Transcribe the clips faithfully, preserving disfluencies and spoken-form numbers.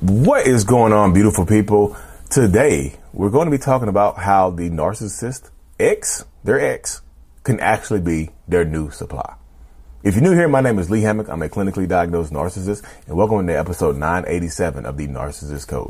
What is going on, beautiful people? Today, we're going to be talking about how the narcissist ex, their ex, can actually be their new supply. If you're new here, my name is Lee Hammock. I'm a clinically diagnosed narcissist, and welcome to episode nine eighty-seven of the Narcissist Code.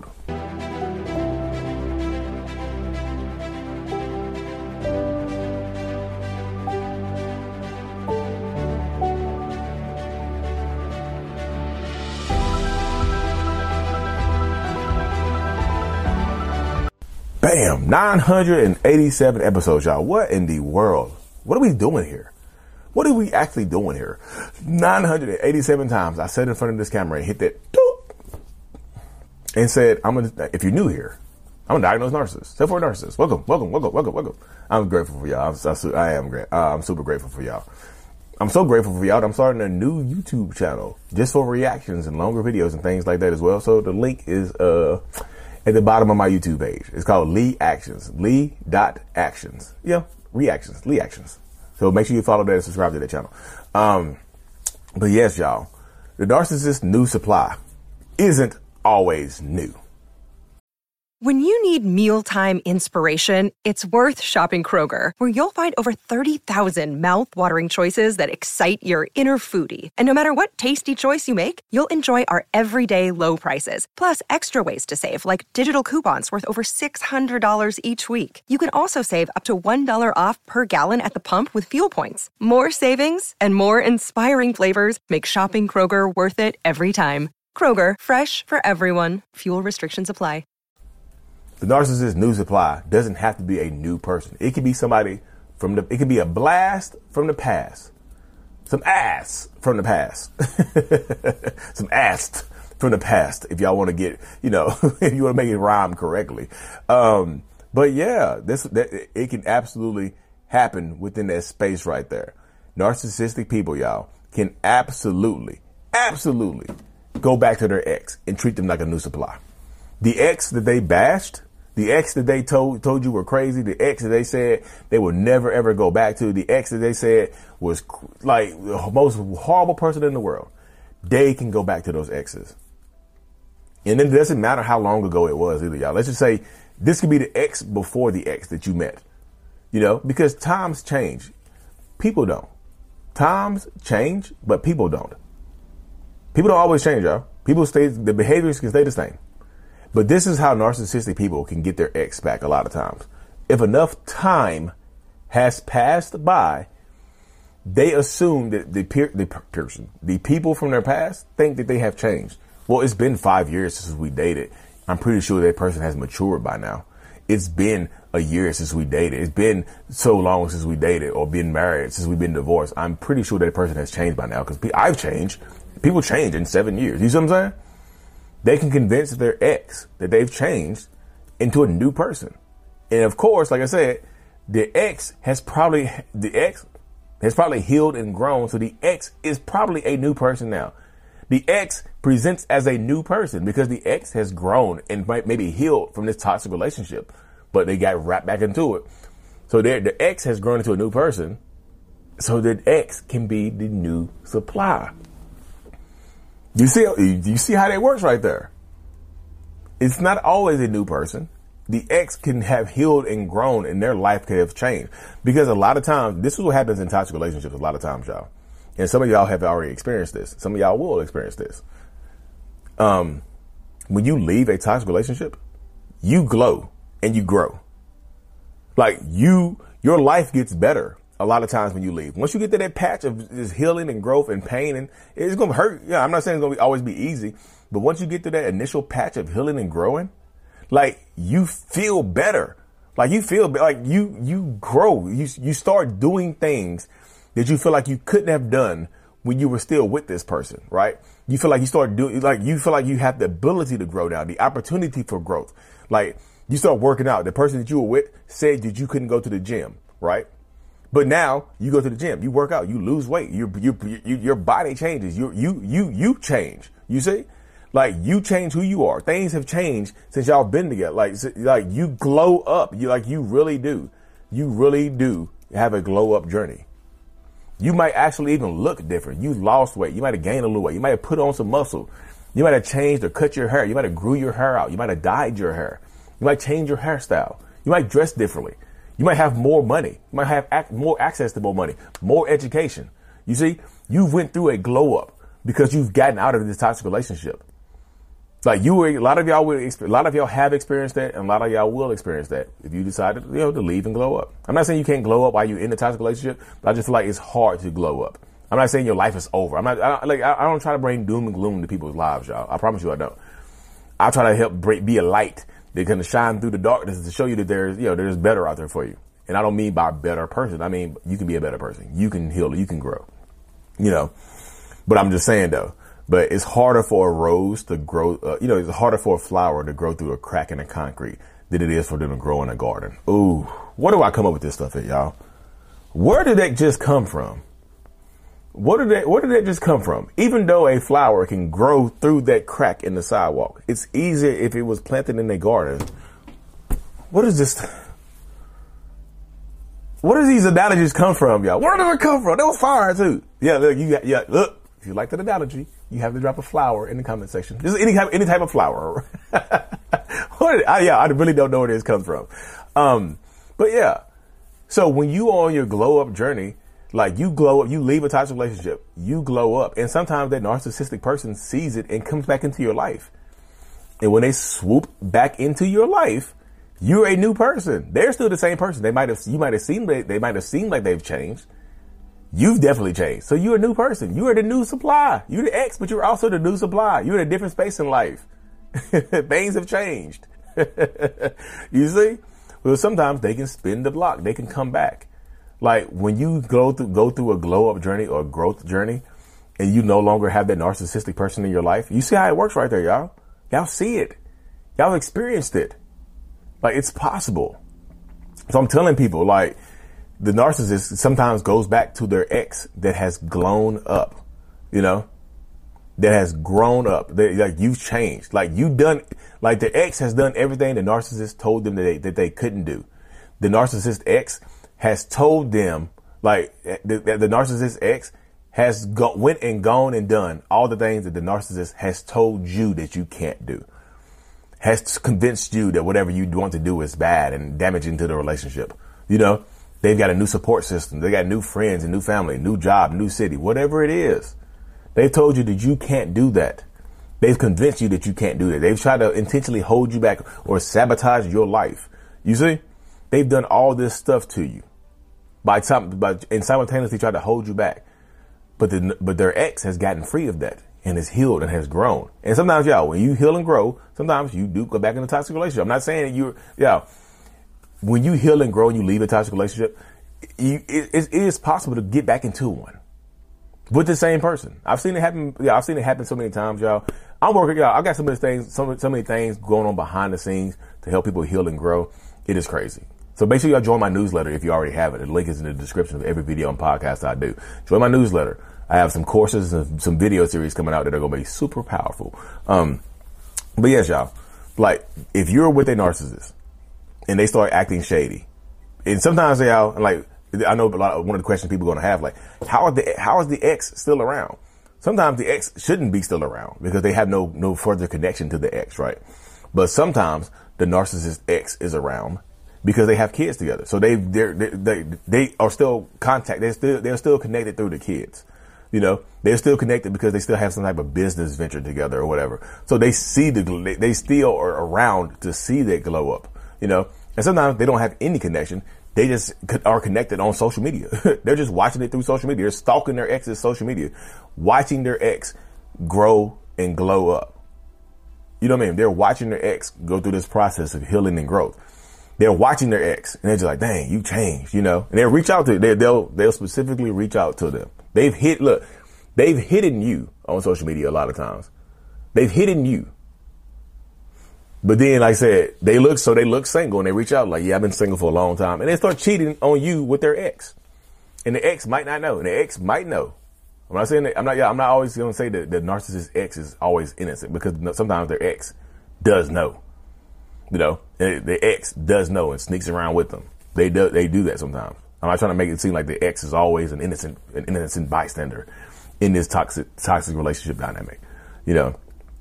Bam! nine hundred eighty-seven episodes, y'all. What in the world? What are we doing here? What are we actually doing here? nine hundred eighty-seven times I sat in front of this camera and hit that doop, and said, I'm gonna, if you're new here, I'm a diagnosed narcissist. Except for a narcissist. Welcome, welcome, welcome, welcome, welcome. I'm grateful for y'all. I'm, I am great. Uh, I'm super grateful for y'all. I'm so grateful for y'all that I'm starting a new YouTube channel just for reactions and longer videos and things like that as well. So the link is, uh, at the bottom of my YouTube page. It's called Lee Actions. Lee dot actions. Yeah, reactions. Lee Actions. So make sure you follow that and subscribe to that channel. Um, but yes, y'all, the narcissist new supply isn't always new. When you need mealtime inspiration, it's worth shopping Kroger, where you'll find over thirty thousand mouth-watering choices that excite your inner foodie. And no matter what tasty choice you make, you'll enjoy our everyday low prices, plus extra ways to save, like digital coupons worth over six hundred dollars each week. You can also save up to one dollar off per gallon at the pump with fuel points. More savings and more inspiring flavors make shopping Kroger worth it every time. Kroger, fresh for everyone. Fuel restrictions apply. The narcissist new supply doesn't have to be a new person. It could be somebody from the, it could be a blast from the past. Some ass from the past. Some ass from the past. If y'all want to get, you know, if you want to make it rhyme correctly. Um, but yeah, this, that, it can absolutely happen within that space right there. Narcissistic people, y'all, can absolutely, absolutely go back to their ex and treat them like a new supply. The ex that they bashed, the ex that they told told you were crazy, the ex that they said they would never ever go back to, the ex that they said was like the most horrible person in the world, they can go back to those exes. And then it doesn't matter how long ago it was either, y'all. Let's just say this could be the ex before the ex that you met, you know, because times change. People don't. Times change, but people don't. People don't always change, y'all. People stay, the behaviors can stay the same. But this is how narcissistic people can get their ex back a lot of times. If enough time has passed by, they assume that the, peer, the person, the people from their past think that they have changed. Well, it's been five years since we dated. I'm pretty sure that person has matured by now. It's been a year since we dated. It's been so long since we dated or been married, since we've been divorced. I'm pretty sure that person has changed by now because I've changed. People change in seven years. You see what I'm saying? They can convince their ex that they've changed into a new person. And of course, like I said, the ex has probably, the ex has probably healed and grown. So the ex is probably a new person now. The ex presents as a new person because the ex has grown and might maybe healed from this toxic relationship, but they got wrapped back into it. So the ex has grown into a new person. So the ex can be the new supply. You see, you see how that works right there. It's not always a new person. The ex can have healed and grown and their life could have changed. Because a lot of times, this is what happens in toxic relationships a lot of times, y'all. And some of y'all have already experienced this. Some of y'all will experience this. Um, when you leave a toxic relationship, you glow and you grow. Like you, your life gets better a lot of times when you leave. Once you get to that patch of just healing and growth and pain, and it's going to hurt. Yeah, I'm not saying it's going to always be easy, but once you get to that initial patch of healing and growing, like you feel better. Like you feel like you, you grow. You, you start doing things that you feel like you couldn't have done when you were still with this person, right? You feel like you start doing, like you feel like you have the ability to grow now, the opportunity for growth. Like you start working out. The person that you were with said that you couldn't go to the gym, right? But now you go to the gym, you work out, you lose weight, you, you, you, your body changes, you, you, you, you change. You see, like you change who you are. Things have changed since y'all been together. Like, like you glow up. You like, you really do. You really do have a glow up journey. You might actually even look different. You lost weight. You might have gained a little weight. You might have put on some muscle. You might have changed or cut your hair. You might have grew your hair out. You might have dyed your hair. You might change your hairstyle. You might dress differently. You might have more money. You might have ac- more access to more money, more education. You see, you went through a glow up because you've gotten out of this toxic relationship. Like you were, a lot of y'all will, a lot of y'all have experienced that, and a lot of y'all will experience that if you decided, you know, to leave and glow up. I'm not saying you can't glow up while you're in a toxic relationship, but I just feel like it's hard to glow up. I'm not saying your life is over. I'm not I don't, like I, I don't try to bring doom and gloom to people's lives, y'all. I promise you, I don't. I try to help break, be a light that can shine through the darkness to show you that there's, you know, there's better out there for you. And I don't mean by a better person. I mean you can be a better person. You can heal. You can grow. You know. But I'm just saying though. But it's harder for a rose to grow, uh, you know, it's harder for a flower to grow through a crack in the concrete than it is for them to grow in a garden. Ooh, where do I come up with this stuff at, y'all? Where did that just come from? What did that, where did that just come from? Even though a flower can grow through that crack in the sidewalk, it's easier if it was planted in a garden. What is this? Where does these analogies come from, y'all? Where did it come from? That was fire too. Yeah, look, you got, yeah, look. If you like that analogy, you have to drop a flower in the comment section. Just any type, any type of flower. what, I, yeah, I really don't know where this comes from. Um, but yeah, so when you are on your glow up journey, like you glow up, you leave a toxic relationship, you glow up, and sometimes that narcissistic person sees it and comes back into your life. And when they swoop back into your life, you're a new person. They're still the same person. They might have, you might have seen, they, they might have seemed like they've changed. You've definitely changed. So you're a new person. You are the new supply. You're the ex, but you're also the new supply. You're in a different space in life. Things have changed. You see? Well, sometimes they can spin the block. They can come back. Like when you go through, go through a glow up journey or a growth journey and you no longer have that narcissistic person in your life, you see how it works right there, y'all. Y'all see it. Y'all experienced it. Like it's possible. So I'm telling people, like, the narcissist sometimes goes back to their ex that has grown up, you know, that has grown up. They, like you've changed, like you done, like the ex has done everything the narcissist told them that they, that they couldn't do. The narcissist ex has told them, like the, the narcissist ex has go, went and gone and done all the things that the narcissist has told you that you can't do, has convinced you that whatever you want to do is bad and damaging to the relationship, you know. They've got a new support system. They got new friends and new family, new job, new city, whatever it is. They've told you that you can't do that. They've convinced you that you can't do that. They've tried to intentionally hold you back or sabotage your life. You see, they've done all this stuff to you by time, by, and simultaneously try to hold you back. But the, but their ex has gotten free of that and has healed and has grown. And sometimes, y'all, when you heal and grow, sometimes you do go back in a toxic relationship. I'm not saying that you're, yeah. When you heal and grow and you leave a toxic relationship, you, it, it is possible to get back into one with the same person. I've seen it happen. Yeah, I've seen it happen so many times, y'all. I'm working, y'all. I got so many things, so, so many things going on behind the scenes to help people heal and grow. It is crazy. So make sure y'all join my newsletter if you already have it. The link is in the description of every video and podcast I do. Join my newsletter. I have some courses and some video series coming out that are going to be super powerful. Um, but yes, y'all, like if you're with a narcissist, and they start acting shady, and sometimes they are like, I know a lot of, one of the questions people are going to have, like, how are the, how is the ex still around? Sometimes the ex shouldn't be still around because they have no, no further connection to the ex, right? But sometimes the narcissist ex is around because they have kids together. So they, they're, they, they, they are still contact. They're still, they're still connected through the kids. You know, they're still connected because they still have some type of business venture together or whatever. So they see the, they, they still are around to see that glow up. You know, and sometimes they don't have any connection. They just are connected on social media. They're just watching it through social media. They're stalking their ex's social media, watching their ex grow and glow up. You know what I mean? They're watching their ex go through this process of healing and growth. They're watching their ex and they're just like, dang, you changed, you know, and they'll reach out to, they, they'll, they'll specifically reach out to them. They've hit, look, they've hidden you on social media a lot of times. They've hidden you. But then, like I said, they look, so they look single and they reach out like, yeah, I've been single for a long time. And they start cheating on you with their ex. And the ex might not know. And the ex might know. I'm not saying that, I'm not, yeah, I'm not always going to say that the narcissist ex is always innocent because sometimes their ex does know. You know, and the ex does know and sneaks around with them. They do, they do that sometimes. I'm not trying to make it seem like the ex is always an innocent, an innocent bystander in this toxic, toxic relationship dynamic, you know.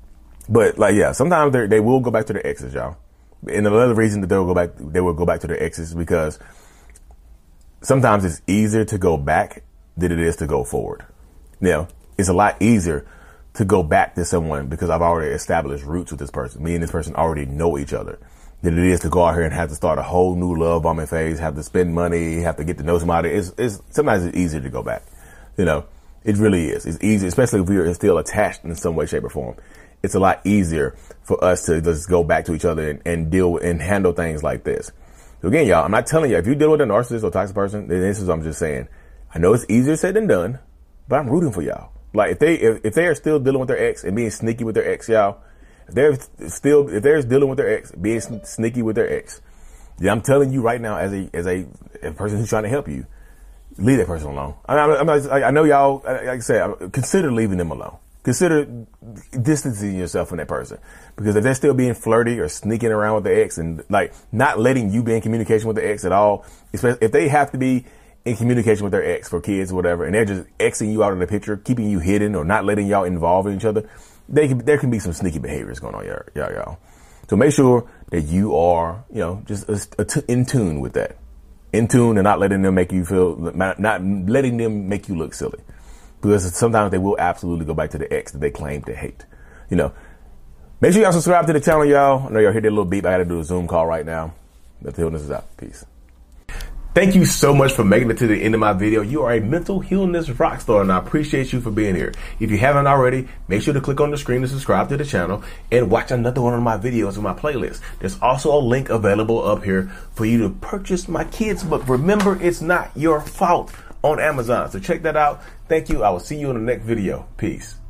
But like, yeah, sometimes they they will go back to their exes, y'all. And another reason that they will go back, they will go back to their exes is because sometimes it's easier to go back than it is to go forward. Now, it's a lot easier to go back to someone because I've already established roots with this person. Me and this person already know each other. Than it is to go out here and have to start a whole new love bombing phase, have to spend money, have to get to know somebody. It's, it's sometimes it's easier to go back. You know, it really is. It's easy, especially if we are still attached in some way, shape, or form. It's a lot easier for us to just go back to each other and, and deal and handle things like this. So again, y'all, I'm not telling you, if you deal with a narcissist or toxic person, then this is what I'm just saying. I know it's easier said than done, but I'm rooting for y'all. Like if they, if, if they are still dealing with their ex and being sneaky with their ex, y'all, if they're still, if they're dealing with their ex, being sneaky with their ex, then I'm telling you right now, as a, as a, a person who's trying to help you, leave that person alone. I, I'm, I'm, I know y'all, like I said, consider leaving them alone. Consider distancing yourself from that person, because if they're still being flirty or sneaking around with their ex and like not letting you be in communication with their ex at all, especially if they have to be in communication with their ex for kids or whatever, and they're just Xing you out of the picture, keeping you hidden or not letting y'all involve in each other, they can, there can be some sneaky behaviors going on, y'all, y'all, y'all. So make sure that you are, you know, just a, a t- in tune with that, in tune, and not letting them make you feel, not, not letting them make you look silly. Because sometimes they will absolutely go back to the ex that they claim to hate. You know, make sure y'all subscribe to the channel, y'all. I know y'all hear that little beep. I got to do a Zoom call right now. Mental Healness is out. Peace. Thank you so much for making it to the end of my video. You are a mental healness rock star, and I appreciate you for being here. If you haven't already, make sure to click on the screen to subscribe to the channel and watch another one of my videos in my playlist. There's also a link available up here for you to purchase my kids' book, Remember It's Not Your Fault, on Amazon. So check that out. Thank you. I will see you in the next video. Peace.